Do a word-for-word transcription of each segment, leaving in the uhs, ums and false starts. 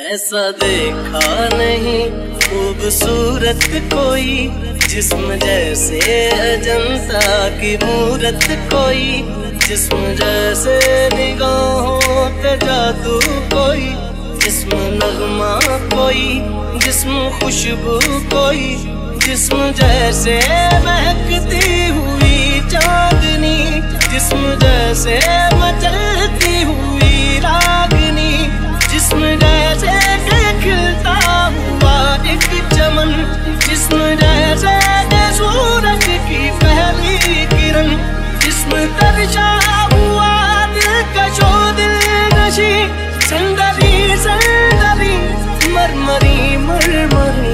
ऐसा देखा नहीं खूबसूरत कोई, जिस्म जैसे अजंता की मूरत कोई, जिस्म जैसे निगाहों पे जादू कोई, जिस्म नगमा कोई, जिस्म खुशबू कोई, जिस्म जैसे महकती हुई चांदनी, जिस्म जैसे मचलती हुई रागनी, जिस्म जैसे खिलता हुआ एक चमन, जिस्म जैसे सूरज की पहली किरण, जिस्म तरशा हुआ दिलकशो दिलनशी, संदरी संदरी मरमरी मरमरी।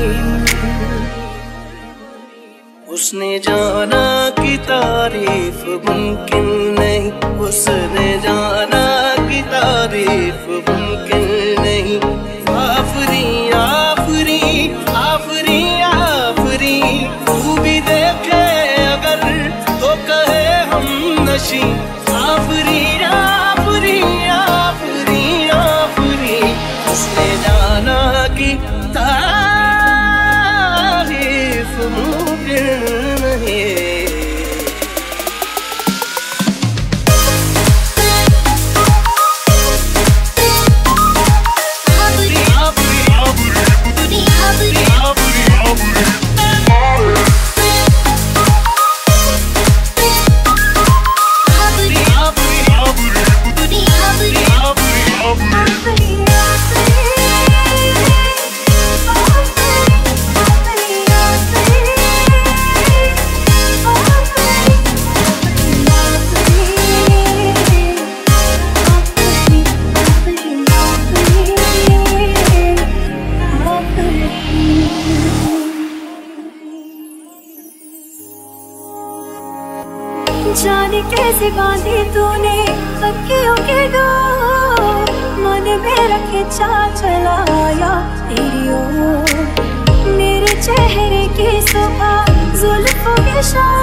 उसने जाना कि तारीफ मुमकिन नहीं, उसने जाना कि तारीफ मुमकिन नहीं। आफरी आफरी आफरी आफरी, तू भी देखे अगर तो कहे हम नशी। आफरी आफरी आफरी आफरी, उसने जाना कि तारीफ मुमकिन नहीं। जाने कैसे बांधी तूने अखियों के डोर, मन मेरा खिंचा चला आया तेरी ओर। मेरे चेहरे की सुबह जुल्फों के शाम